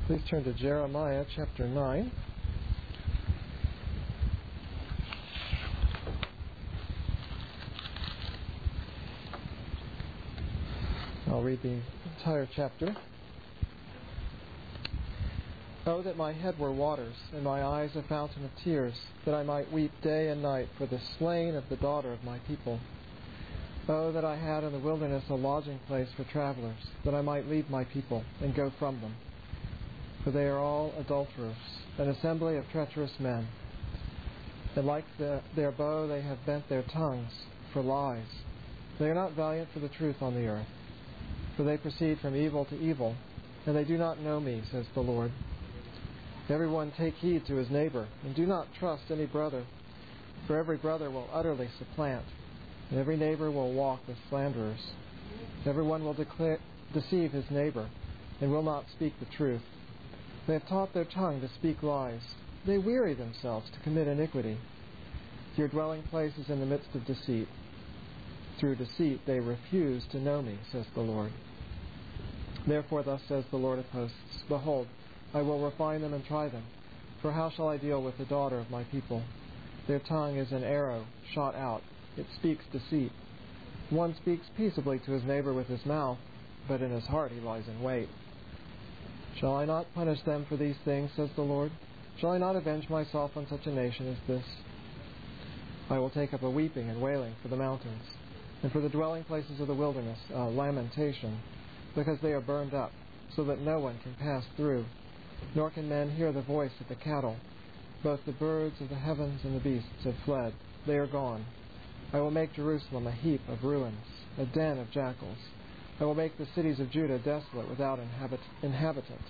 Please turn to Jeremiah chapter 9. I'll read the entire chapter. Oh, that my head were waters, and my eyes a fountain of tears, that I might weep day and night for the slain of the daughter of my people. Oh, that I had in the wilderness a lodging place for travelers, that I might leave my people and go from them. For they are all adulterers, an assembly of treacherous men. And like their bow they have bent their tongues for lies. They are not valiant for the truth on the earth. For they proceed from evil to evil, and they do not know me, says the Lord. Everyone take heed to his neighbor, and do not trust any brother. For every brother will utterly supplant, and every neighbor will walk with slanderers. Everyone will deceive his neighbor, and will not speak the truth. They have taught their tongue to speak lies. They weary themselves to commit iniquity. Your dwelling place is in the midst of deceit. Through deceit they refuse to know me, says the Lord. Therefore thus says the Lord of hosts, Behold, I will refine them and try them. For how shall I deal with the daughter of my people? Their tongue is an arrow shot out. It speaks deceit. One speaks peaceably to his neighbor with his mouth, but in his heart he lies in wait. Shall I not punish them for these things, says the Lord? Shall I not avenge myself on such a nation as this? I will take up a weeping and wailing for the mountains, and for the dwelling places of the wilderness, a lamentation, because they are burned up, so that no one can pass through, nor can men hear the voice of the cattle. Both the birds of the heavens and the beasts have fled. They are gone. I will make Jerusalem a heap of ruins, a den of jackals. I will make the cities of Judah desolate without inhabitant.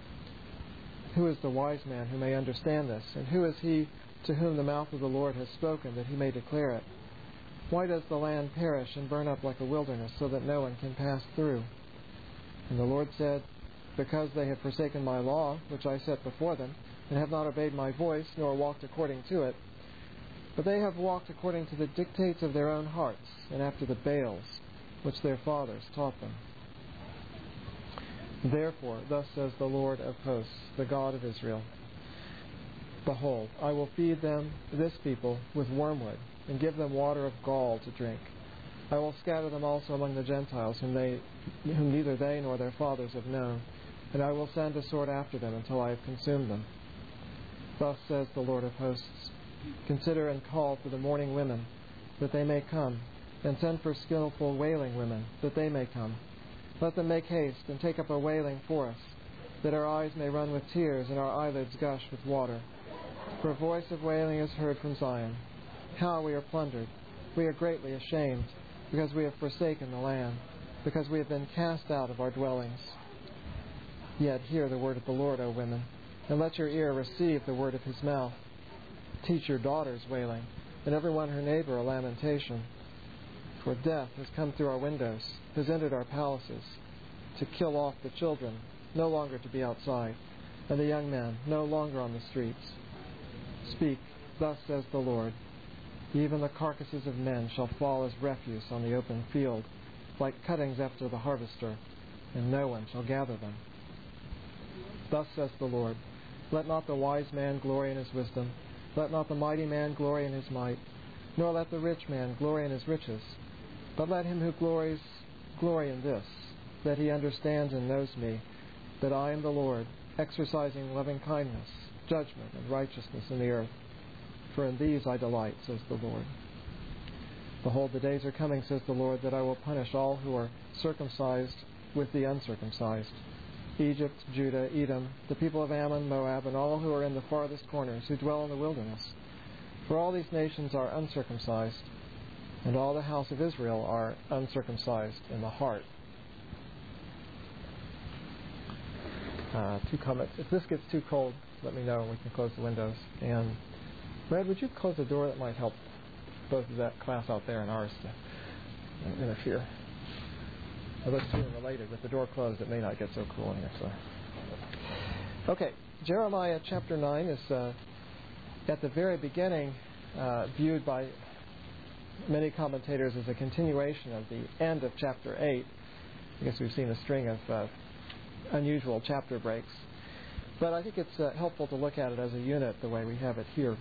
Who is the wise man who may understand this? And who is he to whom the mouth of the Lord has spoken that he may declare it? Why does the land perish and burn up like a wilderness so that no one can pass through? And the Lord said, Because they have forsaken my law, which I set before them, and have not obeyed my voice, nor walked according to it, but they have walked according to the dictates of their own hearts, and after the Baals, which their fathers taught them. Therefore, thus says the Lord of hosts, the God of Israel, Behold, I will feed them, this people, with wormwood, and give them water of gall to drink. I will scatter them also among the Gentiles, whom neither they nor their fathers have known, and I will send a sword after them until I have consumed them. Thus says the Lord of hosts, Consider and call for the mourning women, that they may come, and send for skillful wailing women, that they may come. Let them make haste, and take up a wailing for us, that our eyes may run with tears, and our eyelids gush with water. For a voice of wailing is heard from Zion. How we are plundered! We are greatly ashamed, because we have forsaken the land, because we have been cast out of our dwellings. Yet hear the word of the Lord, O women, and let your ear receive the word of his mouth. Teach your daughters wailing, and everyone her neighbor a lamentation. For death has come through our windows, has entered our palaces, to kill off the children, no longer to be outside, and the young men, no longer on the streets. Speak, thus says the Lord, Even the carcasses of men shall fall as refuse on the open field, like cuttings after the harvester, and no one shall gather them. Thus says the Lord, Let not the wise man glory in his wisdom, let not the mighty man glory in his might, nor let the rich man glory in his riches, but let him who glories glory in this, that he understands and knows me, that I am the Lord, exercising loving kindness, judgment, and righteousness in the earth. For in these I delight, says the Lord. Behold, the days are coming, says the Lord, that I will punish all who are circumcised with the uncircumcised, Egypt, Judah, Edom, the people of Ammon, Moab, and all who are in the farthest corners, who dwell in the wilderness. For all these nations are uncircumcised, and all the house of Israel are uncircumcised in the heart. 2 comments. If this gets too cold, let me know and we can close the windows. And Brad, would you close the door? That might help both of that class out there and ours to interfere. Those two are related. With the door closed, it may not get so cool in here. So, okay, Jeremiah chapter 9 is at the very beginning viewed by many commentators as a continuation of the end of chapter 8. I guess we've seen a string of unusual chapter breaks. But I think it's helpful to look at it as a unit the way we have it here.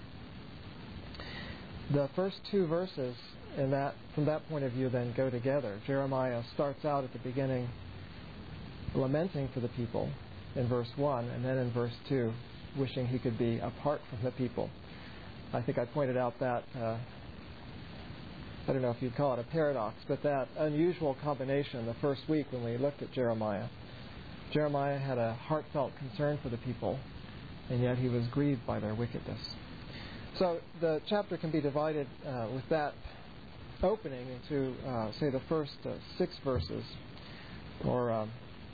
The first two verses from that point of view then go together. Jeremiah starts out at the beginning lamenting for the people in verse 1, and then in verse 2 wishing he could be apart from the people. I think I pointed out that, I don't know if you'd call it a paradox, but that unusual combination the first week when we looked at Jeremiah. Jeremiah had a heartfelt concern for the people, and yet he was grieved by their wickedness. So the chapter can be divided with that opening into, say, the first 6 verses, or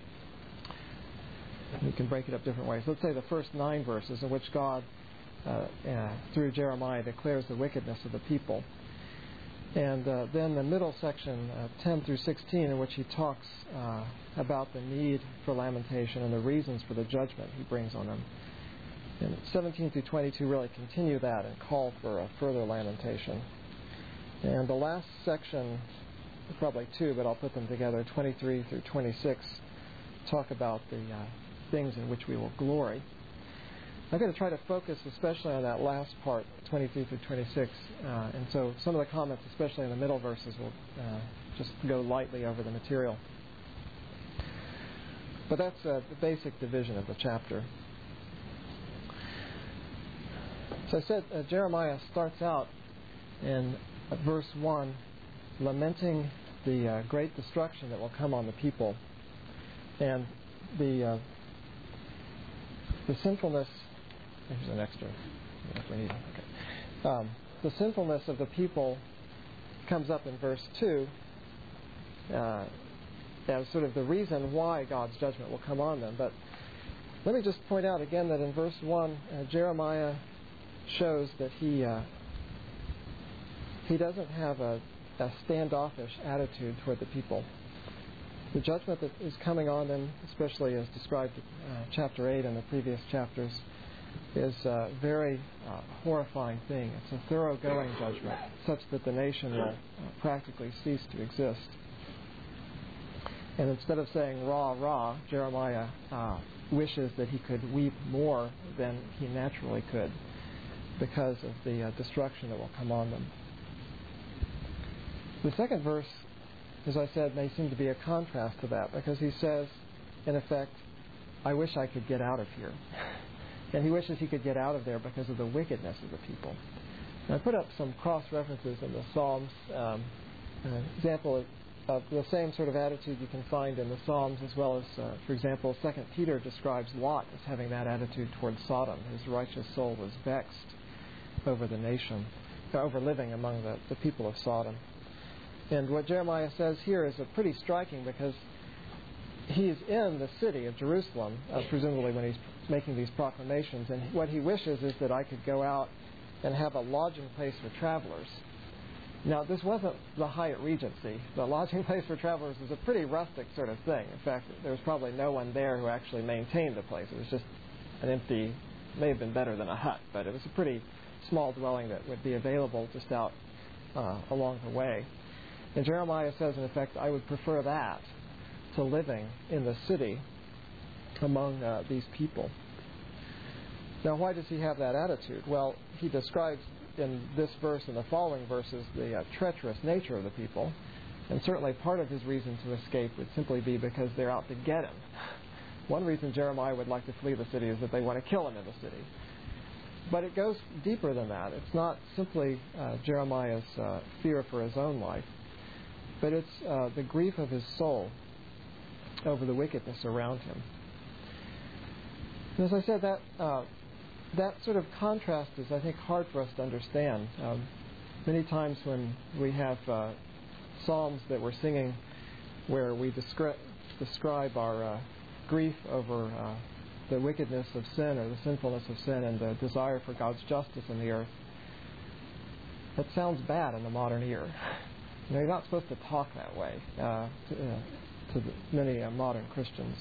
we can break it up different ways. Let's say the first 9 verses in which God, through Jeremiah, declares the wickedness of the people. And then the middle section, 10 through 16, in which he talks about the need for lamentation and the reasons for the judgment he brings on them. And 17 through 22 really continue that and call for a further lamentation. And the last section, probably 2, but I'll put them together, 23 through 26, talk about the things in which we will glory. I'm going to try to focus especially on that last part, 23 through 26, and so some of the comments, especially in the middle verses, will just go lightly over the material. But that's the basic division of the chapter. So I said Jeremiah starts out in verse 1 lamenting the great destruction that will come on the people, and the sinfulness. Here's an extra if we need it. Okay. The sinfulness of the people comes up in verse 2 as sort of the reason why God's judgment will come on them. But let me just point out again that in verse 1, Jeremiah shows that he doesn't have a standoffish attitude toward the people. The judgment that is coming on them, especially as described in chapter 8 and the previous chapters, is a very horrifying thing. It's a thoroughgoing judgment, such that the nation will practically cease to exist. And instead of saying, "Rah, rah," Jeremiah wishes that he could weep more than he naturally could because of the destruction that will come on them. The second verse, as I said, may seem to be a contrast to that, because he says, in effect, "I wish I could get out of here." And he wishes he could get out of there because of the wickedness of the people. And I put up some cross-references in the Psalms, an example of the same sort of attitude you can find in the Psalms, as well as, for example, 2 Peter describes Lot as having that attitude towards Sodom. His righteous soul was vexed over the nation, over living among the people of Sodom. And what Jeremiah says here is pretty striking, because he's in the city of Jerusalem, presumably when he's making these proclamations, and what he wishes is that I could go out and have a lodging place for travelers. Now, this wasn't the Hyatt Regency. The lodging place for travelers was a pretty rustic sort of thing. In fact, there was probably no one there who actually maintained the place. It was just an empty, may have been better than a hut, but it was a pretty small dwelling that would be available just out along the way. And Jeremiah says, in effect, I would prefer that to living in the city among these people. Now, why does he have that attitude? Well, he describes in this verse and the following verses the treacherous nature of the people, and certainly part of his reason to escape would simply be because they're out to get him. One reason Jeremiah would like to flee the city is that they want to kill him in the city. But it goes deeper than that. It's not simply Jeremiah's fear for his own life, but it's the grief of his soul over the wickedness around him. And as I said, that sort of contrast is, I think, hard for us to understand. Many times when we have psalms that we're singing where we describe our grief over the wickedness of sin or the sinfulness of sin and the desire for God's justice in the earth, that sounds bad in the modern ear. You're not supposed to talk that way to many modern Christians.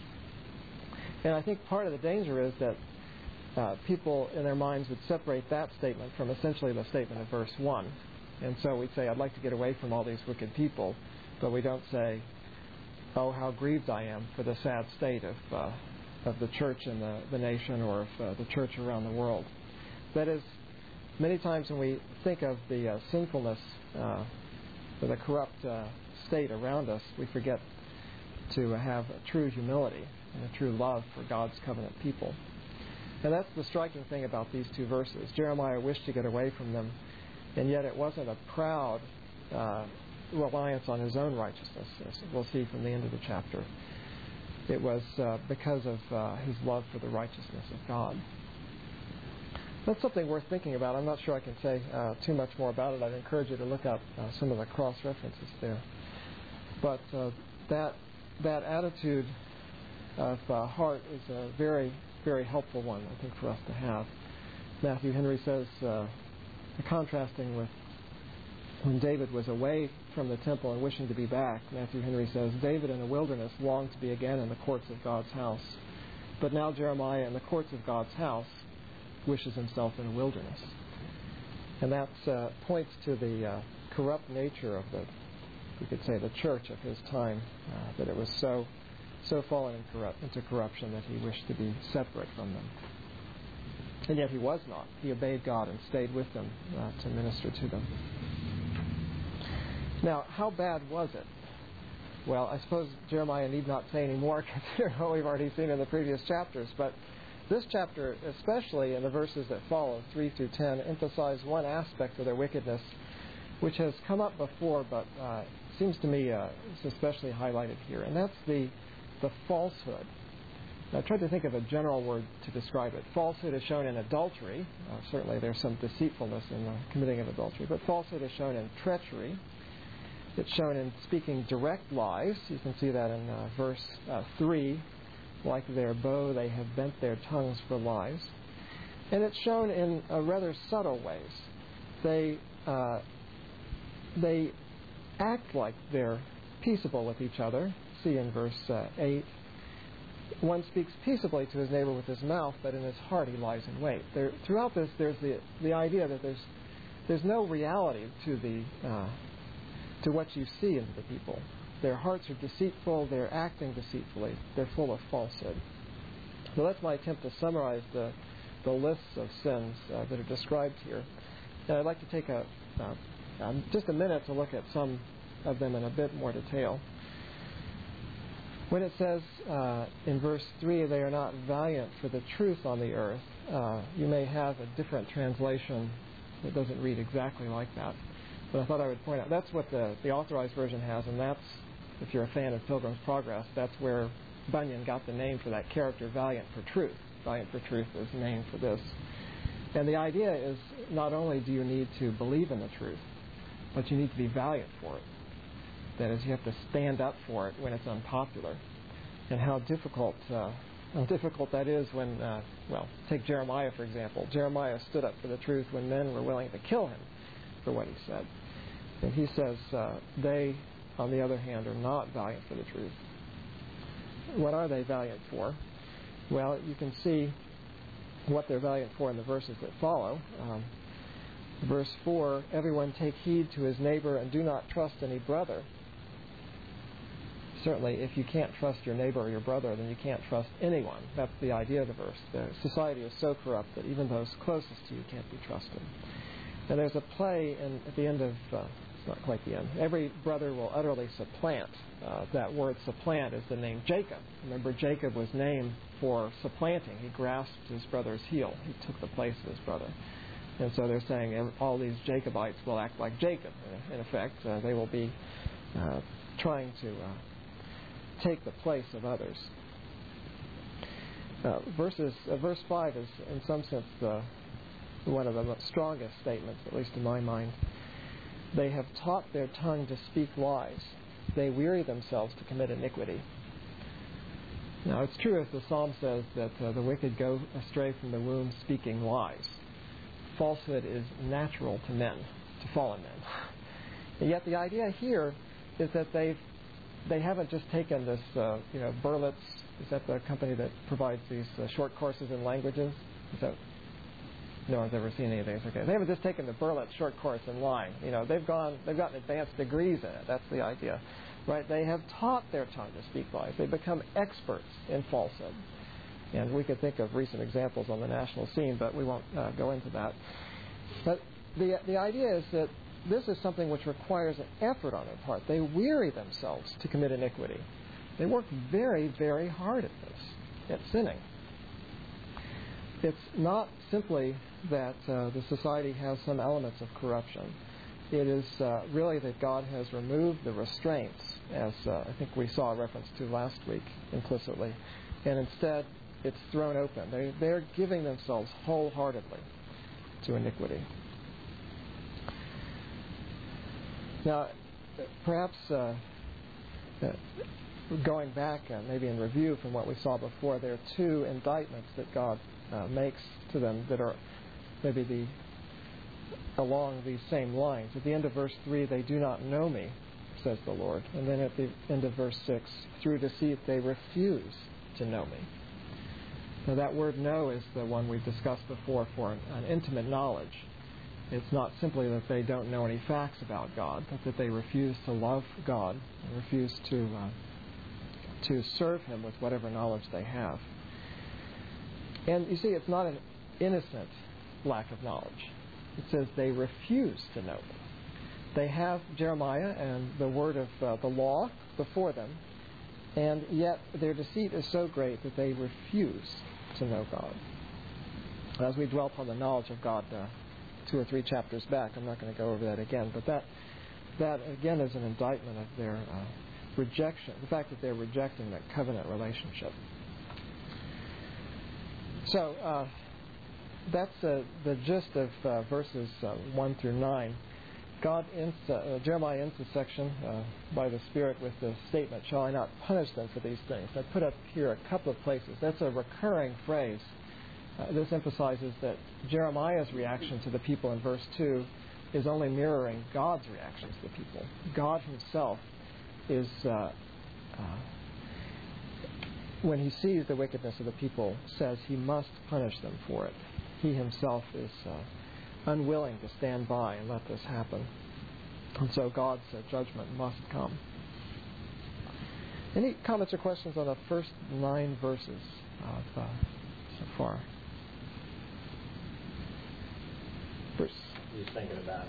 And I think part of the danger is that people in their minds would separate that statement from essentially the statement of verse 1. And so we'd say, I'd like to get away from all these wicked people, but we don't say, oh, how grieved I am for the sad state of the church and the nation, or of the church around the world. That is, many times when we think of the sinfulness or the corrupt state around us, we forget to have a true humility and a true love for God's covenant people. And that's the striking thing about these two verses. Jeremiah wished to get away from them, and yet it wasn't a proud reliance on his own righteousness, as we'll see from the end of the chapter. It was because of his love for the righteousness of God. That's something worth thinking about. I'm not sure I can say too much more about it. I'd encourage you to look up some of the cross-references there. But that attitude of heart is a very, very helpful one, I think, for us to have. Matthew Henry says, contrasting with when David was away from the temple and wishing to be back, Matthew Henry says, David in the wilderness longed to be again in the courts of God's house. But now Jeremiah in the courts of God's house wishes himself in a wilderness. And that points to the corrupt nature of you could say, the church of his time, that it was so fallen into corruption that he wished to be separate from them. And yet he was not. He obeyed God and stayed with them to minister to them. Now, how bad was it? Well, I suppose Jeremiah need not say any more, considering what we've already seen in the previous chapters. But this chapter, especially in the verses that follow, 3 through 10, emphasize one aspect of their wickedness, which has come up before, but seems to me it's especially highlighted here. And that's the falsehood. Now, I tried to think of a general word to describe it. Falsehood is shown in adultery. Certainly there's some deceitfulness in the committing of adultery. But falsehood is shown in treachery. It's shown in speaking direct lies. You can see that in verse 3. Like their bow, they have bent their tongues for lies. And it's shown in rather subtle ways. They act like they're peaceable with each other. See in verse 8. One speaks peaceably to his neighbor with his mouth, but in his heart he lies in wait. Throughout this, there's the idea that there's no reality to what you see in the people. Their hearts are deceitful, they're acting deceitfully, they're full of falsehood. So that's my attempt to summarize the lists of sins that are described here. And I'd like to take just a minute to look at some of them in a bit more detail. When it says in verse 3, they are not valiant for the truth on the earth, you may have a different translation that doesn't read exactly like that. But I thought I would point out, that's what the Authorized Version has, and that's, if you're a fan of Pilgrim's Progress, that's where Bunyan got the name for that character, Valiant for Truth. Valiant for Truth is the name for this. And the idea is, not only do you need to believe in the truth, but you need to be valiant for it. That is, you have to stand up for it when it's unpopular. And how difficult that is when, take Jeremiah, for example. Jeremiah stood up for the truth when men were willing to kill him for what he said. And he says they, on the other hand, are not valiant for the truth. What are they valiant for? Well, you can see what they're valiant for in the verses that follow. Verse 4, everyone take heed to his neighbor and do not trust any brother. Certainly, if you can't trust your neighbor or your brother, then you can't trust anyone. That's the idea of the verse. The society is so corrupt that even those closest to you can't be trusted. And there's a play at the end of, it's not quite the end, every brother will utterly supplant. That word supplant is the name Jacob. Remember, Jacob was named for supplanting. He grasped his brother's heel. He took the place of his brother. And so they're saying all these Jacobites will act like Jacob. In effect, they will be trying to take the place of others. Verse 5 is, in some sense, one of the strongest statements, at least in my mind. They have taught their tongue to speak lies. They weary themselves to commit iniquity. Now, it's true, as the Psalm says, that the wicked go astray from the womb speaking lies. Falsehood is natural to men, to fallen men. And yet the idea here is that they haven't just taken this, Berlitz, is that the company that provides these short courses in languages? No one's ever seen any of these. Okay, they haven't just taken the Berlitz short course in lying. They've gotten advanced degrees in it. That's the idea, right? They have taught their tongue to speak lies. They've become experts in falsehood. And we could think of recent examples on the national scene, but we won't go into that. But the idea is that this is something which requires an effort on their part. They weary themselves to commit iniquity. They work very, very hard at this, at sinning. It's not simply that the society has some elements of corruption. It is really that God has removed the restraints, as I think we saw a reference to last week implicitly, and instead it's thrown open. They're giving themselves wholeheartedly to iniquity. Now, perhaps going back maybe in review from what we saw before, there are two indictments that God makes to them that are maybe along these same lines. At the end of verse 3, they do not know me, says the Lord. And then at the end of verse 6, through deceit they refuse to know me. Now that word know is the one we've discussed before for an intimate knowledge. It's not simply that they don't know any facts about God, but that they refuse to love God and refuse to serve Him with whatever knowledge they have. And you see, it's not an innocent lack of knowledge. It says they refuse to know me. They have Jeremiah and the word of the law before them, and yet their deceit is so great that they refuse to know God. As we dwelt on the knowledge of God 2 or 3 chapters back, I'm not going to go over that again, but that again is an indictment of their rejection, the fact that they're rejecting that covenant relationship. So that's the gist of verses 1 through 9. Jeremiah ends the section by the Spirit with the statement, "Shall I not punish them for these things?" I put up here a couple of places. That's a recurring phrase. This emphasizes that Jeremiah's reaction to the people in verse 2 is only mirroring God's reaction to the people. God Himself is, when He sees the wickedness of the people, says He must punish them for it. He Himself is unwilling to stand by and let this happen. And so God's judgment must come. Any comments or questions on the first 9 verses so far? Bruce? Just thinking about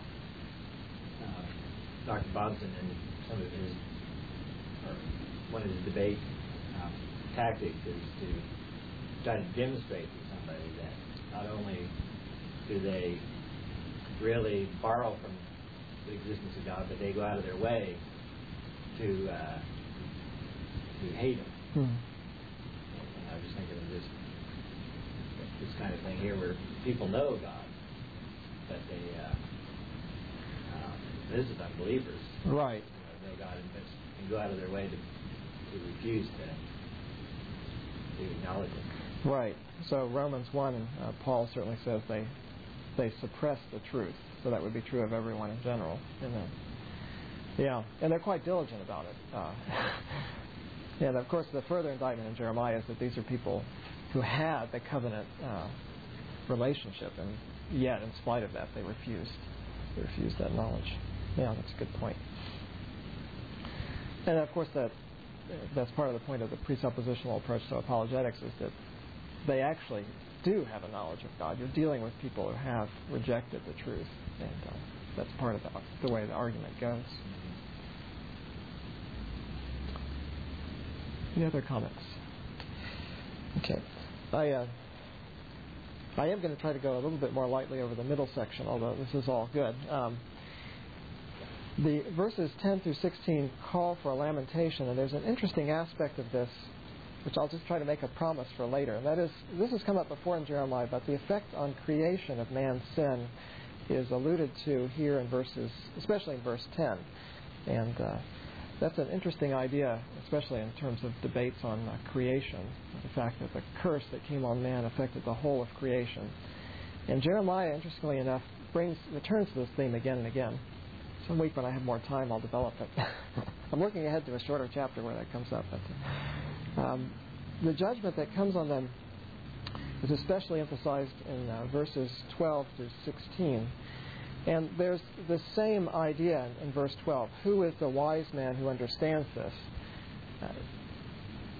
Dr. Bobson and some of his, or one of his debate tactics is to try to demonstrate to somebody that not only do they really borrow from the existence of God, but they go out of their way to hate Him. And I was just thinking of this kind of thing here, where people know God, but they visit unbelievers. Right. Know God and go out of their way to refuse to acknowledge Him. Right. So Romans 1, Paul certainly says they suppress the truth. So that would be true of everyone in general. Yeah, and they're quite diligent about it. And of course, the further indictment in Jeremiah is that these are people who had the covenant relationship, and yet, in spite of that, they refused that knowledge. Yeah, that's a good point. And of course, that's part of the point of the presuppositional approach to apologetics, is that they actually do have a knowledge of God. You're dealing with people who have rejected the truth, and that's part of the way the argument goes. Any other comments? Okay. I am going to try to go a little bit more lightly over the middle section, although this is all good. The verses 10 through 16 call for a lamentation, and there's an interesting aspect of this, which I'll just try to make a promise for later. And that is, this has come up before in Jeremiah, but the effect on creation of man's sin is alluded to here in verses, especially in verse 10. And that's an interesting idea, especially in terms of debates on creation, the fact that the curse that came on man affected the whole of creation. And Jeremiah, interestingly enough, returns to this theme again and again. Some week when I have more time, I'll develop it. I'm looking ahead to a shorter chapter where that comes up. But the judgment that comes on them is especially emphasized in verses 12 through 16. And there's the same idea in verse 12. Who is the wise man who understands this?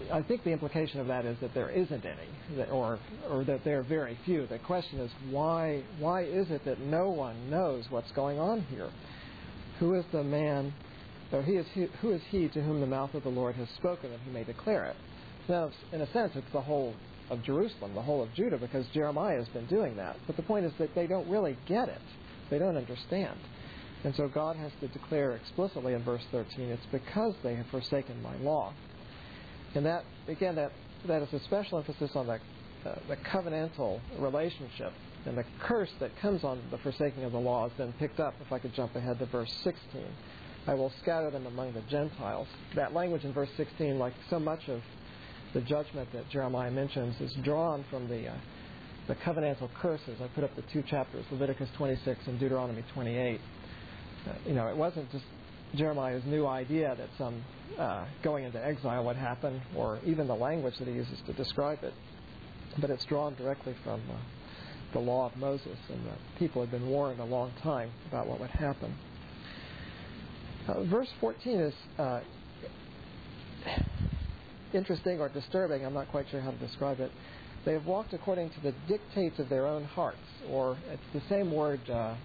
I think the implication of that is that there isn't any, or that there are very few. The question is, why is it that no one knows what's going on here? Who is the man, or who is he to whom the mouth of the Lord has spoken that he may declare it? Now, in a sense, it's the whole of Jerusalem, the whole of Judah, because Jeremiah has been doing that. But the point is that they don't really get it. They don't understand. And so God has to declare explicitly in verse 13, it's because they have forsaken my law. And that, again, that is a special emphasis on the covenantal relationship. And the curse that comes on the forsaking of the law is then picked up, if I could jump ahead to verse 16. I will scatter them among the Gentiles. That language in verse 16, like so much of the judgment that Jeremiah mentions, is drawn from the covenantal curses. I put up the 2 chapters, Leviticus 26 and Deuteronomy 28. It wasn't just Jeremiah's new idea that some going into exile would happen, or even the language that he uses to describe it, but it's drawn directly from the law of Moses, and the people had been warned a long time about what would happen. Verse 14 is interesting or disturbing. I'm not quite sure how to describe it. They have walked according to the dictates of their own hearts, or it's the same word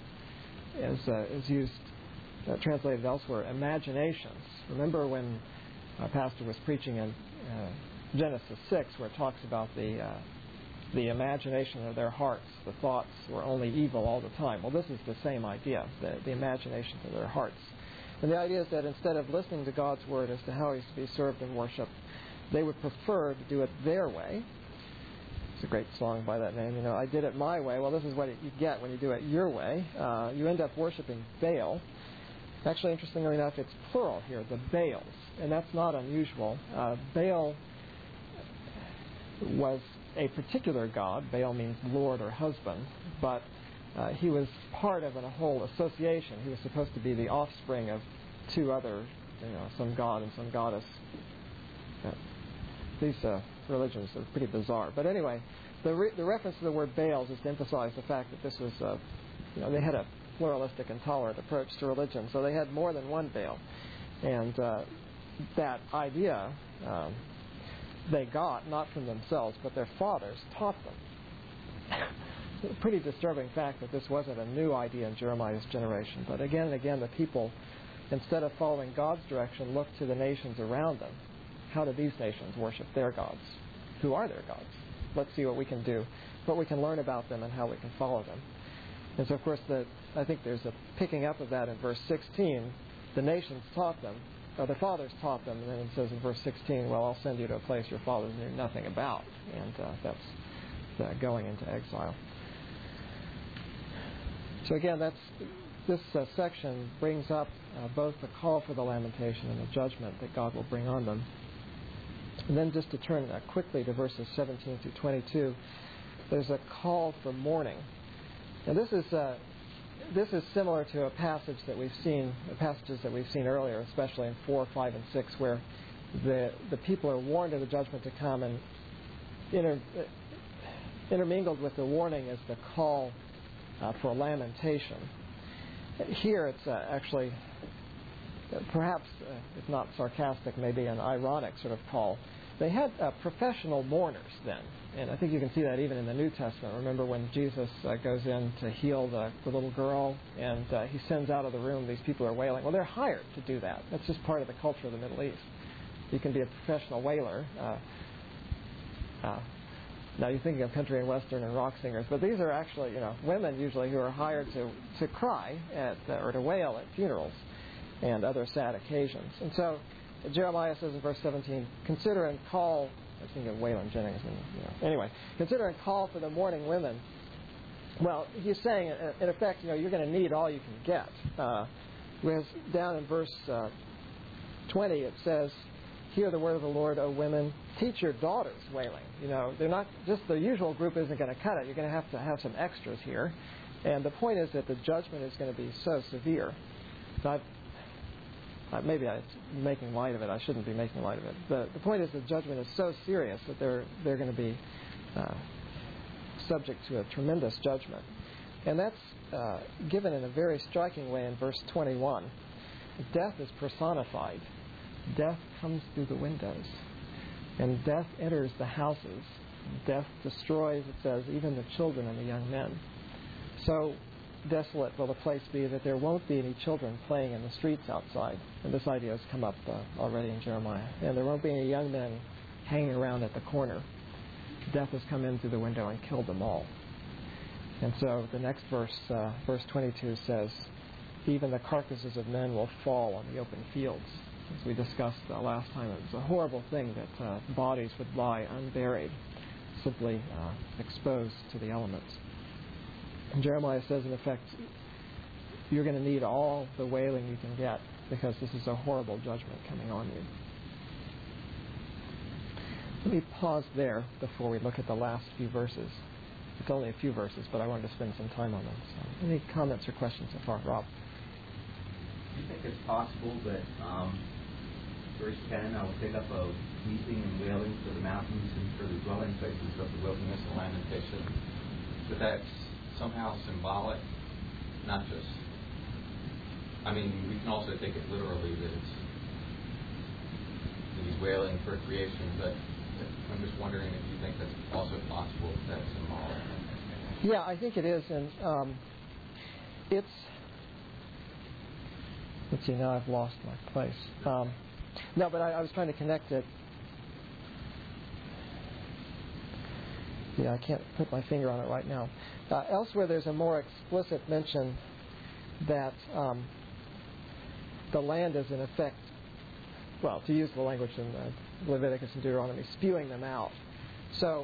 as used, translated elsewhere, imaginations. Remember when our pastor was preaching in Genesis 6, where it talks about the imagination of their hearts. The thoughts were only evil all the time. Well, this is the same idea, the imagination of their hearts. And the idea is that instead of listening to God's word as to how he's to be served and worshiped, they would prefer to do it their way. It's a great song by that name. I did it my way. Well, this is what you get when you do it your way. You end up worshiping Baal. Actually, interestingly enough, it's plural here, the Baals. And that's not unusual. Baal was a particular god. Baal means lord or husband. But he was part of a whole association. He was supposed to be the offspring of 2 other, some god and some goddess. These religions are pretty bizarre. But anyway, the reference to the word Baals is to emphasize the fact that this was, they had a pluralistic and tolerant approach to religion. So they had more than one Baal. And that idea they got, not from themselves, but their fathers taught them. It's a pretty disturbing fact that this wasn't a new idea in Jeremiah's generation. But again and again, the people, instead of following God's direction, looked to the nations around them. How do these nations worship their gods? Who are their gods? Let's see what we can do, what we can learn about them, and how we can follow them. And so, of course, I think there's a picking up of that in verse 16. The nations taught them, or the fathers taught them, and then it says in verse 16, well, I'll send you to a place your fathers knew nothing about. And that's going into exile. So again, this section brings up both the call for the lamentation and the judgment that God will bring on them. And then just to turn quickly to verses 17 through 22, there's a call for mourning. And this is similar to a passage that we've seen, the passages that we've seen earlier, especially in 4, 5, and 6, where the people are warned of the judgment to come, and intermingled with the warning is the call for lamentation. Here it's actually, perhaps, if not sarcastic, maybe an ironic sort of call. They had professional mourners then, and I think you can see that even in the New Testament. Remember when Jesus goes in to heal the little girl, and he sends out of the room, these people are wailing. Well, they're hired to do that. That's just part of the culture of the Middle East. You can be a professional wailer. Now you're thinking of country and western and rock singers, but these are actually, women usually who are hired to cry or to wail at funerals and other sad occasions. And so Jeremiah says in verse 17, consider and call. I was thinking of Waylon Jennings. Anyway, consider and call for the mourning women. Well, he's saying, in effect, you're going to need all you can get. Whereas down in verse 20, it says, hear the word of the Lord, O women. Teach your daughters wailing. They're not just the usual group isn't going to cut it. You're going to have some extras here. And the point is that the judgment is going to be so severe. So maybe I'm making light of it. I shouldn't be making light of it. The point is the judgment is so serious that they're going to be subject to a tremendous judgment. And that's given in a very striking way in verse 21. Death is personified. Death comes through the windows. And death enters the houses. Death destroys, it says, even the children and the young men. So desolate will the place be that there won't be any children playing in the streets outside. And this idea has come up already in Jeremiah. And there won't be any young men hanging around at the corner. Death has come in through the window and killed them all. And so the next verse, verse 22, says, even the carcasses of men will fall on the open fields. As we discussed last time, it was a horrible thing that bodies would lie unburied, simply exposed to the elements. And Jeremiah says, in effect, you're going to need all the wailing you can get because this is a horrible judgment coming on you. Let me pause there before we look at the last few verses. It's only a few verses, but I wanted to spend some time on them. So, any comments or questions so far, Rob? Do you think it's possible that verse 10, I will pick up a weeping and wailing for the mountains and for the dwelling places of the wilderness and lamentation, but that's somehow symbolic, not just, I mean, we can also take it literally that he's wailing for creation, but I'm just wondering if you think that's also possible, if that's symbolic. Yeah, I think it is, and it's, let's see, now I've lost my place. No, but I was trying to connect it. Yeah, I can't put my finger on it right now. Elsewhere, there's a more explicit mention that the land is in effect, well, to use the language in Leviticus and Deuteronomy, spewing them out. So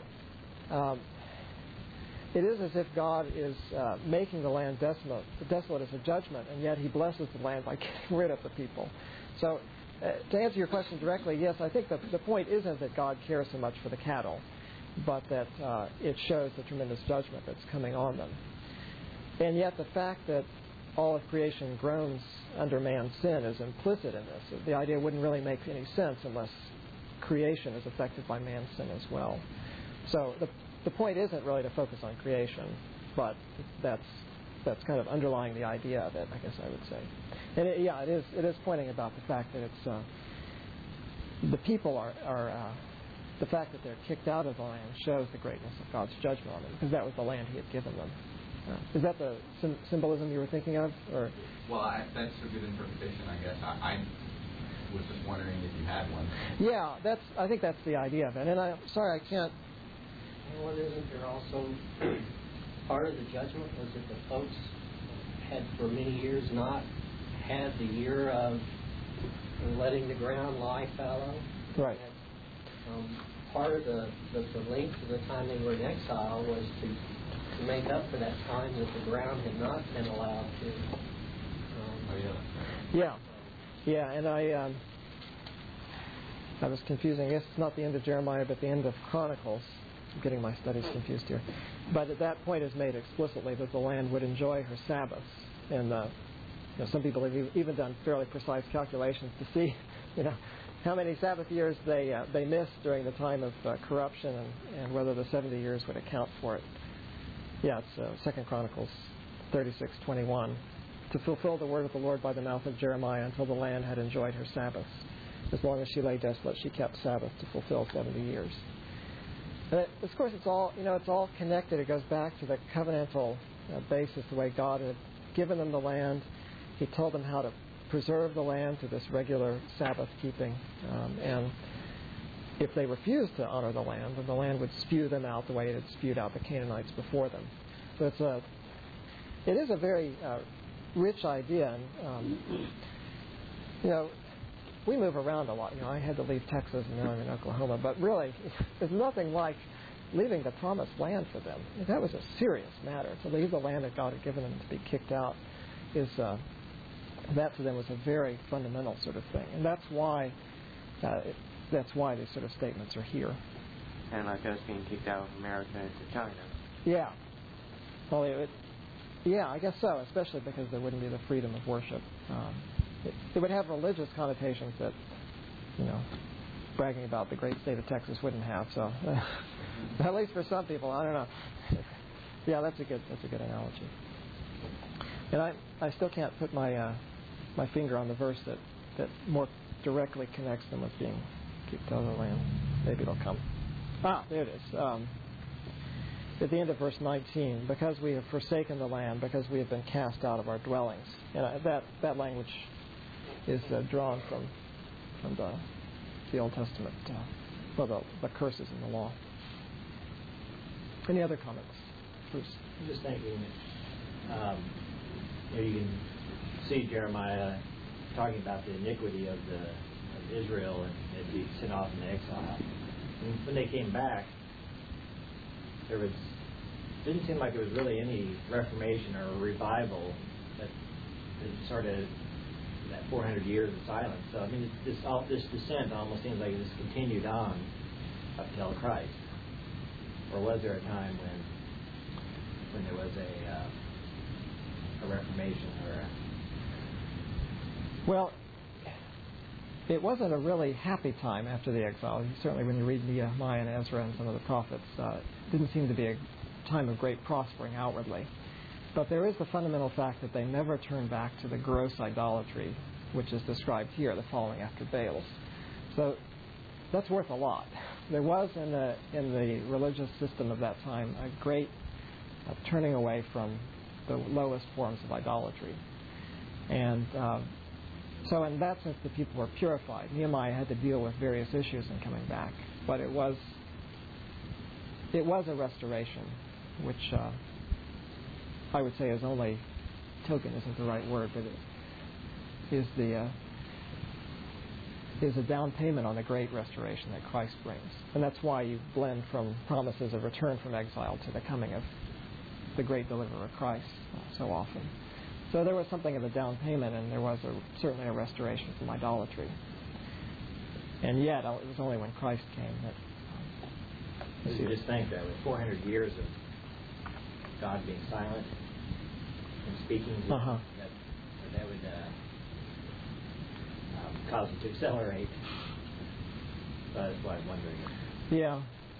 it is as if God is making the land desolate. Desolate is a judgment, and yet He blesses the land by getting rid of the people. So to answer your question directly, yes, I think the point isn't that God cares so much for the cattle, but that it shows the tremendous judgment that's coming on them. And yet the fact that all of creation groans under man's sin is implicit in this. The idea wouldn't really make any sense unless creation is affected by man's sin as well. So the point isn't really to focus on creation, but that's kind of underlying the idea of it, I guess I would say. And it is pointing about the fact that it's the people are the fact that they're kicked out of the land shows the greatness of God's judgment on them, because that was the land He had given them. Is that the symbolism you were thinking of? Or? Well, that's a good interpretation, I guess. I was just wondering if you had one. Yeah, I think that's the idea of it. And I'm sorry, I can't. Well, isn't there also part of the judgment was that the folks had for many years not had the year of letting the ground lie fallow? Right. Part of the length of the time they were in exile was to make up for that time that the ground had not been allowed to. Yeah, and I was confusing. I guess it's not the end of Jeremiah, but the end of Chronicles. I'm getting my studies confused here. But at that point is made explicitly that the land would enjoy her Sabbaths. And some people have even done fairly precise calculations to see, how many Sabbath years they missed during the time of corruption and whether the 70 years would account for it. Yeah, it's 2 Chronicles 36:21. To fulfill the word of the Lord by the mouth of Jeremiah until the land had enjoyed her Sabbaths. As long as she lay desolate, she kept Sabbath to fulfill 70 years. And of course, it's all connected. It goes back to the covenantal basis, the way God had given them the land. He told them how to preserve the land through this regular Sabbath keeping. And if they refused to honor the land, then the land would spew them out the way it had spewed out the Canaanites before them. So it is a very rich idea. And, we move around a lot. I had to leave Texas and now I'm in Oklahoma. But really, there's nothing like leaving the promised land for them. That was a serious matter. To leave the land that God had given them to be kicked out that to them was a very fundamental sort of thing. And that's why these sort of statements are here. And like us being kicked out of America to China. Yeah. Well, I guess so, especially because there wouldn't be the freedom of worship. It would have religious connotations that, bragging about the great state of Texas wouldn't have. So, at least for some people, I don't know. Yeah, that's a good analogy. And I still can't put my finger on the verse that more directly connects them with being kicked out of the land. maybe it'll come. There it is. At the end of verse 19, because we have forsaken the land, because we have been cast out of our dwellings. And that language is drawn from the Old Testament, the curses in the law. Any other comments, Bruce? I'm just thinking, you can see Jeremiah talking about the iniquity of Israel and they'd be sent off into exile. And when they came back, didn't seem like there was really any reformation or revival that sort of that 400 years of silence. So I mean, this descent almost seems like this continued on up till Christ. Or was there a time when there was a reformation or Well, it wasn't a really happy time after the exile. Certainly when you read Nehemiah and Ezra and some of the prophets, it didn't seem to be a time of great prospering outwardly. But there is the fundamental fact that they never turned back to the gross idolatry, which is described here, the following after Baals. So that's worth a lot. There was in the religious system of that time a great turning away from the lowest forms of idolatry. And so in that sense, the people were purified. Nehemiah had to deal with various issues in coming back. But it was a restoration, which I would say is only token isn't the right word, but it is a down payment on the great restoration that Christ brings. And that's why you blend from promises of return from exile to the coming of the great deliverer Christ so often. So there was something of a down payment, and there was certainly a restoration from idolatry. And yet, it was only when Christ came that... You just think that with 400 years of God being silent and speaking, that would cause it to accelerate. So that's why I'm wondering. Yeah.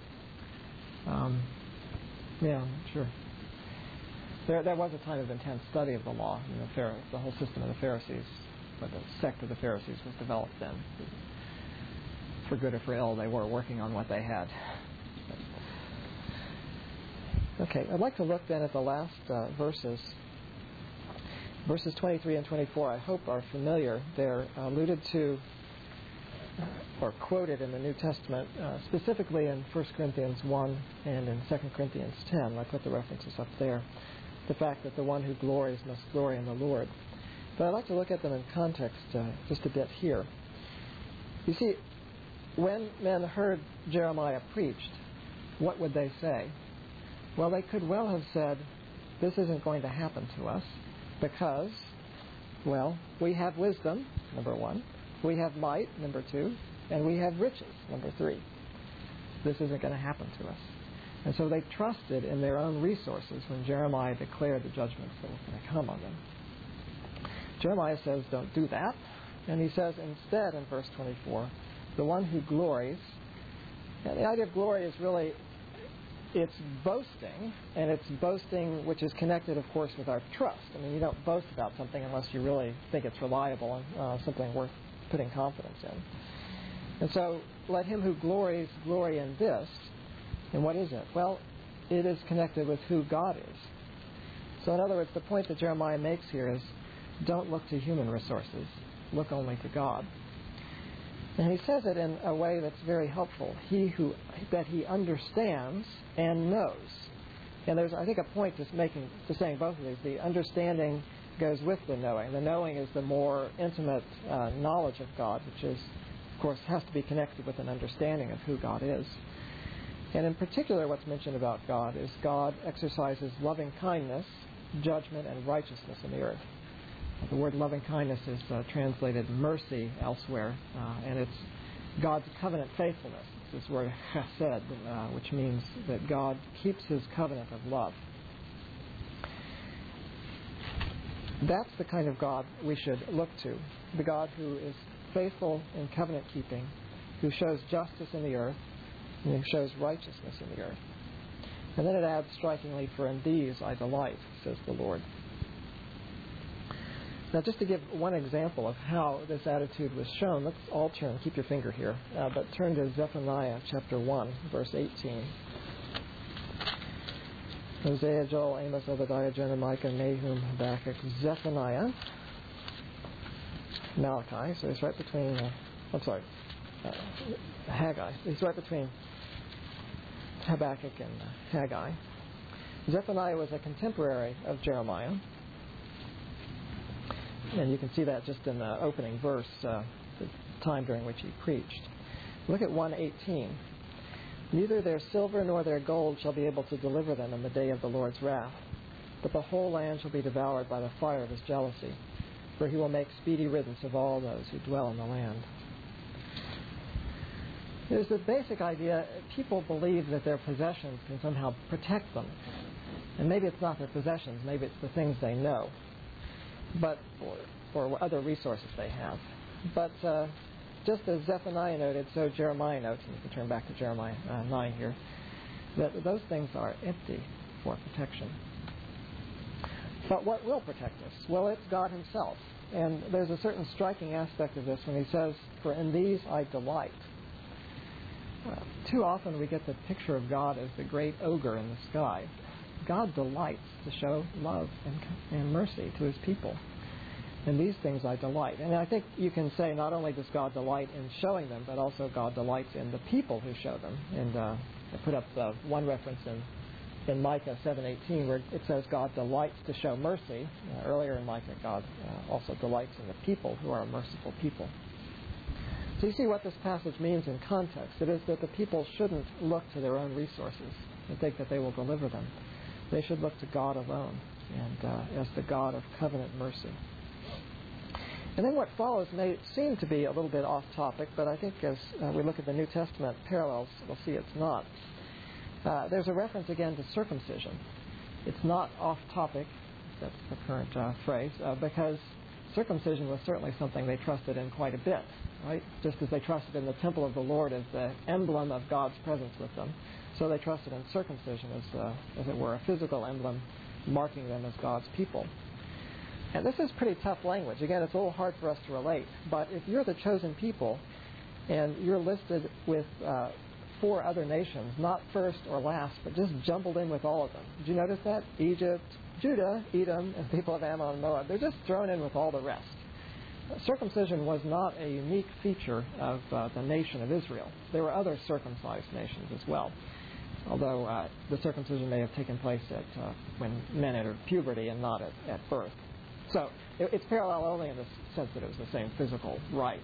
Sure. There was a time of intense study of the law. The whole system of the Pharisees, or the sect of the Pharisees, was developed then. For good or for ill, they were working on what they had. Okay, I'd like to look then at the last verses. Verses 23 and 24, I hope, are familiar. They're alluded to or quoted in the New Testament, specifically in 1 Corinthians 1 and in 2 Corinthians 10. I put the references up there. The fact that the one who glories must glory in the Lord. But I'd like to look at them in context just a bit here. You see, when men heard Jeremiah preached, what would they say? Well, they could well have said, this isn't going to happen to us because, well, we have wisdom, number one, we have might, number two, and we have riches, number three. This isn't going to happen to us. And so they trusted in their own resources when Jeremiah declared the judgments that were going to come on them. Jeremiah says, don't do that. And he says instead in verse 24, the one who glories, and the idea of glory is really, it's boasting, and it's boasting which is connected, of course, with our trust. I mean, you don't boast about something unless you really think it's reliable and something worth putting confidence in. And so, let him who glories glory in this. And what is it? Well, it is connected with who God is. So in other words, the point that Jeremiah makes here is, don't look to human resources. Look only to God. And he says it in a way that's very helpful. That he understands and knows. And there's, I think, a point to saying both of these. The understanding goes with the knowing. The knowing is the more intimate knowledge of God, which is, of course, has to be connected with an understanding of who God is. And in particular, what's mentioned about God is God exercises loving kindness, judgment, and righteousness in the earth. The word loving kindness is translated mercy elsewhere, and it's God's covenant faithfulness. It's this word chesed, which means that God keeps his covenant of love. That's the kind of God we should look to. The God who is faithful in covenant keeping, who shows justice in the earth, and who shows righteousness in the earth. And then it adds strikingly, for in these I delight, says the Lord. Now, just to give one example of how this attitude was shown, let's all turn, keep your finger here, but turn to Zephaniah chapter 1, verse 18. Hosea, Joel, Amos, Obadiah, Jonah, Micah, Nahum, Habakkuk, Zephaniah, Malachi. So he's right between, Haggai. He's right between Habakkuk and Haggai. Zephaniah was a contemporary of Jeremiah. And you can see that just in the opening verse, the time during which he preached. Look at 1:18. Neither their silver nor their gold shall be able to deliver them in the day of the Lord's wrath, but the whole land shall be devoured by the fire of his jealousy, for he will make speedy riddance of all those who dwell in the land. There's the basic idea, people believe that their possessions can somehow protect them. And maybe it's not their possessions, maybe it's the things they know, but or other resources they have. But just as Zephaniah noted, so Jeremiah notes, and you can turn back to Jeremiah 9 here, that those things are empty for protection. But what will protect us? Well, it's God himself. And there's a certain striking aspect of this when he says, "For in these I delight." Too often we get the picture of God as the great ogre in the sky. God delights to show love and mercy to his people. And these things I delight. And I think you can say not only does God delight in showing them, but also God delights in the people who show them. And I put up one reference in Micah 7:18 where it says God delights to show mercy. Earlier in Micah, God also delights in the people who are a merciful people. So you see what this passage means in context. It is that the people shouldn't look to their own resources and think that they will deliver them. They should look to God alone and as the God of covenant mercy. And then what follows may seem to be a little bit off topic, but I think as we look at the New Testament parallels, we'll see it's not. There's a reference again to circumcision. It's not off topic, that's the current phrase, because circumcision was certainly something they trusted in quite a bit, right? Just as they trusted in the temple of the Lord as the emblem of God's presence with them, so they trusted in circumcision as it were, a physical emblem marking them as God's people. And this is pretty tough language. Again, it's a little hard for us to relate, but if you're the chosen people and you're listed with 4 other nations, not first or last, but just jumbled in with all of them. Did you notice that? Egypt, Judah, Edom, and people of Ammon and Moab. They're just thrown in with all the rest. Circumcision was not a unique feature of the nation of Israel. There were other circumcised nations as well, although the circumcision may have taken place when men entered puberty and not at birth. So it's parallel only in the sense that it was the same physical rite.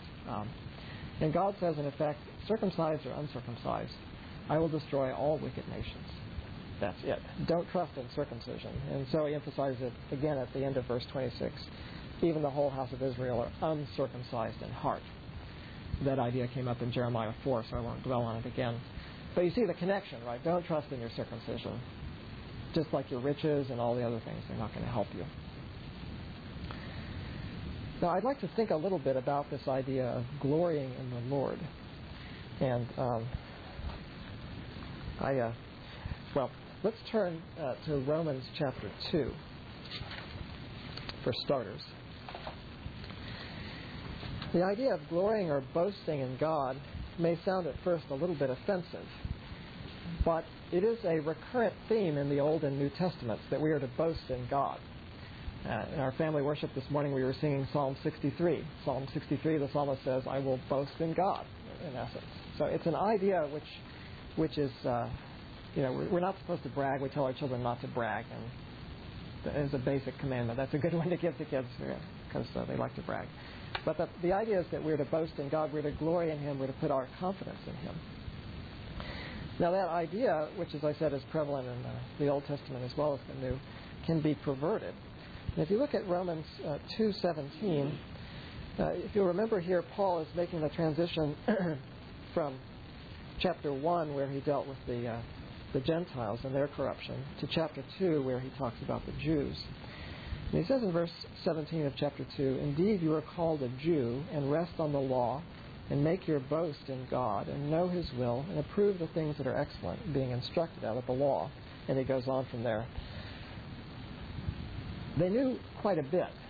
And God says, in effect, circumcised or uncircumcised, I will destroy all wicked nations. That's it. Don't trust in circumcision. And so he emphasizes it again at the end of verse 26. Even the whole house of Israel are uncircumcised in heart. That idea came up in Jeremiah 4, so I won't dwell on it again. But you see the connection, right? Don't trust in your circumcision. Just like your riches and all the other things, they're not going to help you. Now, I'd like to think a little bit about this idea of glorying in the Lord. And let's turn to Romans chapter 2, for starters. The idea of glorying or boasting in God may sound at first a little bit offensive, but it is a recurrent theme in the Old and New Testaments that we are to boast in God. In our family worship this morning, we were singing Psalm 63. Psalm 63, the psalmist says, I will boast in God, in essence. So it's an idea which is, we're not supposed to brag. We tell our children not to brag, and it's a basic commandment. That's a good one to give to kids because they like to brag. But the idea is that we're to boast in God, we're to glory in Him, we're to put our confidence in Him. Now that idea, which as I said is prevalent in the Old Testament as well as the New, can be perverted. And if you look at Romans 2:17, if you'll remember here, Paul is making the transition from chapter 1, where he dealt with the Gentiles and their corruption, to chapter 2, where he talks about the Jews. And he says in verse 17 of chapter 2, Indeed, you are called a Jew, and rest on the law, and make your boast in God, and know His will, and approve the things that are excellent, being instructed out of the law. And he goes on from there. They knew quite a bit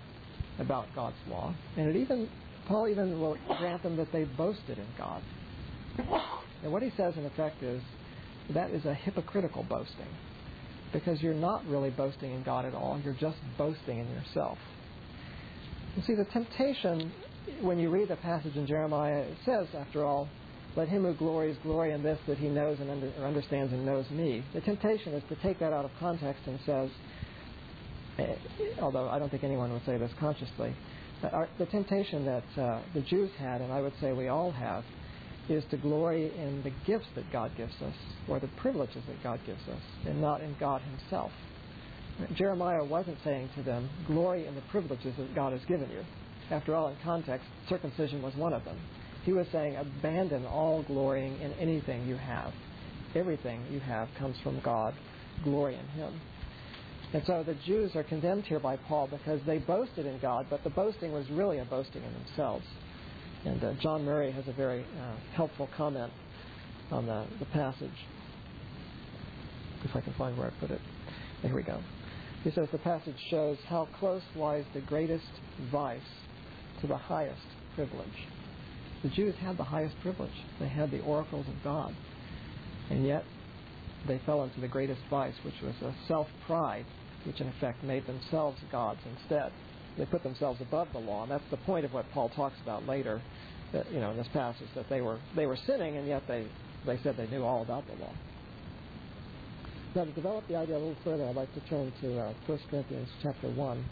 about God's law. And Paul even will grant them that they boasted in God. And what he says, in effect, is that is a hypocritical boasting, because you're not really boasting in God at all. You're just boasting in yourself. You see, the temptation, when you read the passage in Jeremiah, it says, after all, let him who glories glory in this, that he knows and understands and knows me. The temptation is to take that out of context and says, although I don't think anyone would say this consciously, the temptation that the Jews had, and I would say we all have, is to glory in the gifts that God gives us, or the privileges that God gives us, and not in God himself. Jeremiah wasn't saying to them, glory in the privileges that God has given you. After all, in context, circumcision was one of them. He was saying, abandon all glorying in anything you have. Everything you have comes from God. Glory in him. And so the Jews are condemned here by Paul because they boasted in God, but the boasting was really a boasting in themselves. And John Murray has a very helpful comment on the passage. If I can find where I put it. Here we go. He says the passage shows how close lies the greatest vice to the highest privilege. The Jews had the highest privilege. They had the oracles of God. And yet they fell into the greatest vice, which was a self-pride, which in effect made themselves gods instead. They put themselves above the law, and that's the point of what Paul talks about later, that, in this passage, that they were sinning, and yet they said they knew all about the law. Now, to develop the idea a little further, I'd like to turn to 1 Corinthians chapter 1.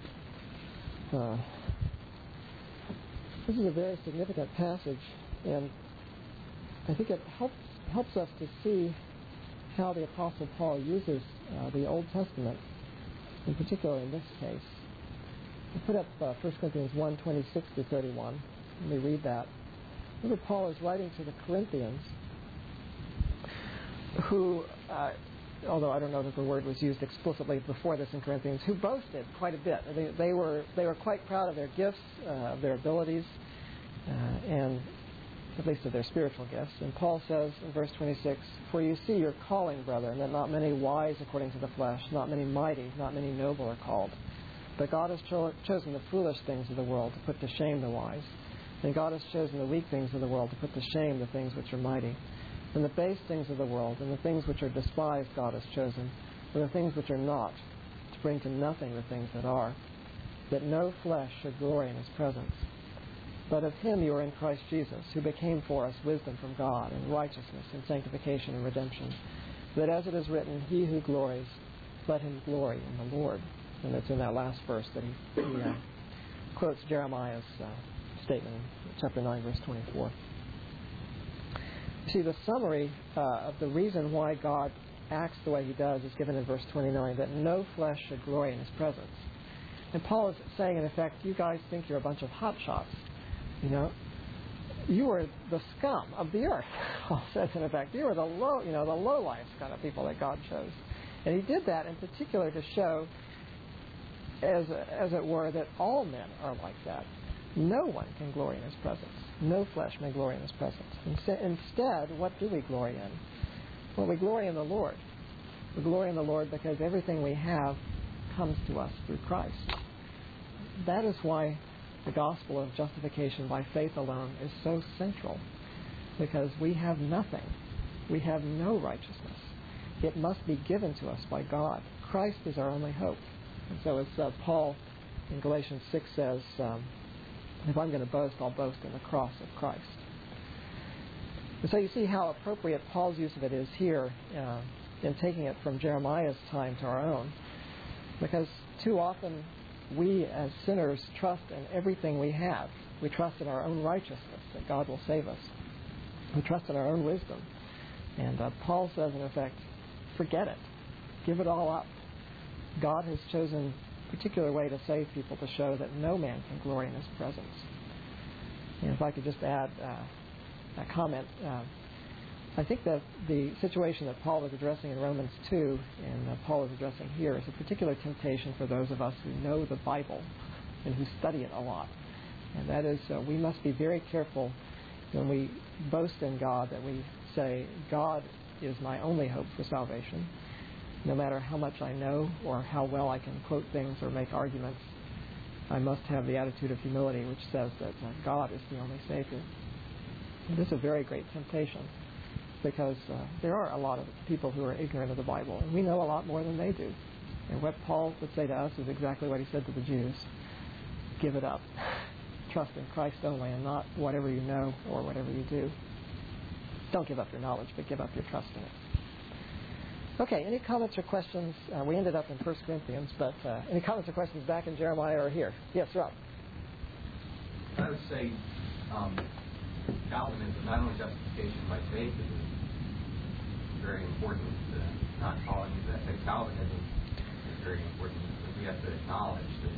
This is a very significant passage, and I think it helps us to see how the Apostle Paul uses the Old Testament, in particular in this case. I put up 1 Corinthians 1, 26 to 31. Let me read that. Remember, Paul is writing to the Corinthians who, although I don't know that the word was used explicitly before this in Corinthians, who boasted quite a bit. They were quite proud of their gifts, of their abilities, and at least of their spiritual gifts. And Paul says in verse 26, for you see your calling, brethren, that not many wise according to the flesh, not many mighty, not many noble are called. But God has chosen the foolish things of the world to put to shame the wise. And God has chosen the weak things of the world to put to shame the things which are mighty. And the base things of the world and the things which are despised God has chosen, and the things which are not, to bring to nothing the things that are, that no flesh should glory in his presence. But of him you are in Christ Jesus, who became for us wisdom from God, and righteousness, and sanctification, and redemption. That as it is written, he who glories, let him glory in the Lord. And it's in that last verse that he quotes Jeremiah's statement in chapter 9, verse 24. You see, the summary of the reason why God acts the way he does is given in verse 29, that no flesh should glory in his presence. And Paul is saying, in effect, you guys think you're a bunch of hotshots. You are the scum of the earth. Paul says, in effect, you are the low-life kind of people that God chose. And he did that in particular to show, as it were, that all men are like that. No one can glory in his presence. No flesh may glory in his presence. Instead, what do we glory in? Well, we glory in the Lord. We glory in the Lord because everything we have comes to us through Christ. That is why the gospel of justification by faith alone is so central, because we have nothing. We have no righteousness. It must be given to us by God. Christ is our only hope. And so as Paul in Galatians 6 says, if I'm going to boast, I'll boast in the cross of Christ. And so you see how appropriate Paul's use of it is here in taking it from Jeremiah's time to our own. Because too often we as sinners trust in everything we have. We trust in our own righteousness, that God will save us. We trust in our own wisdom. And Paul says, in effect, forget it. Give it all up. God has chosen a particular way to save people to show that no man can glory in his presence. And if I could just add a comment, I think that the situation that Paul was addressing in Romans 2 and Paul is addressing here is a particular temptation for those of us who know the Bible and who study it a lot. And that is, we must be very careful when we boast in God that we say, God is my only hope for salvation. No matter how much I know or how well I can quote things or make arguments, I must have the attitude of humility, which says that God is the only Savior. And this is a very great temptation, because there are a lot of people who are ignorant of the Bible, and we know a lot more than they do. And what Paul would say to us is exactly what he said to the Jews. Give it up. Trust in Christ only, and not whatever you know or whatever you do. Don't give up your knowledge, but give up your trust in it. Okay, any comments or questions? We ended up in 1 Corinthians, but any comments or questions back in Jeremiah or here? Yes, Rob. I would say Calvinism, not only justification by faith is very important, not calling it that, but Calvinism is very important, because we have to acknowledge that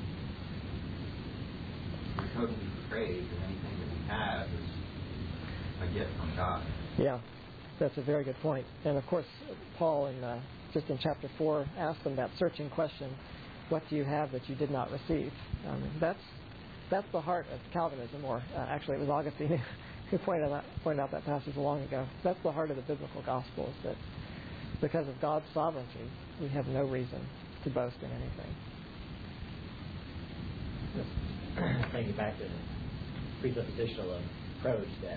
we're totally depraved, and anything that we have is a gift from God. Yeah, that's a very good point. And of course, Paul, just in chapter 4, asked them that searching question, what do you have that you did not receive? That's the heart of Calvinism, or actually it was Augustine who pointed out that passage long ago. That's the heart of the biblical gospel, is that because of God's sovereignty, we have no reason to boast in anything. Just taking back to the presuppositional approach that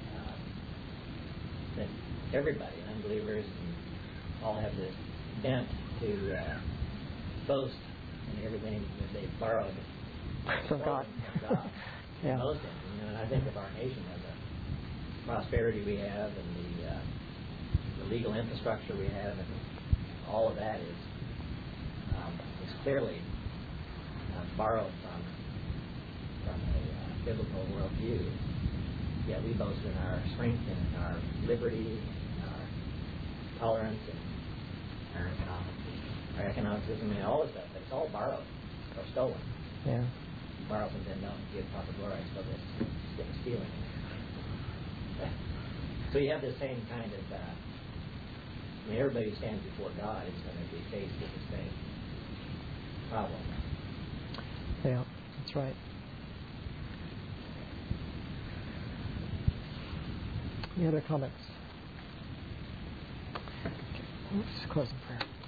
everybody, unbelievers, and all have this bent to boast in everything that they've borrowed from God. Yeah. Most things. And I think of our nation and the prosperity we have, and the legal infrastructure we have, and all of that is clearly borrowed from a biblical worldview. Yeah, we boast in our strength and in our liberty and our tolerance and our economicism and all this stuff. But it's all borrowed or stolen. Yeah. Borrow from them, don't give proper glory, so that's stealing. So you have the same kind of, everybody who stands before God is going to be faced with the same problem. Yeah, that's right. Any other comments? Okay. Let's close in prayer.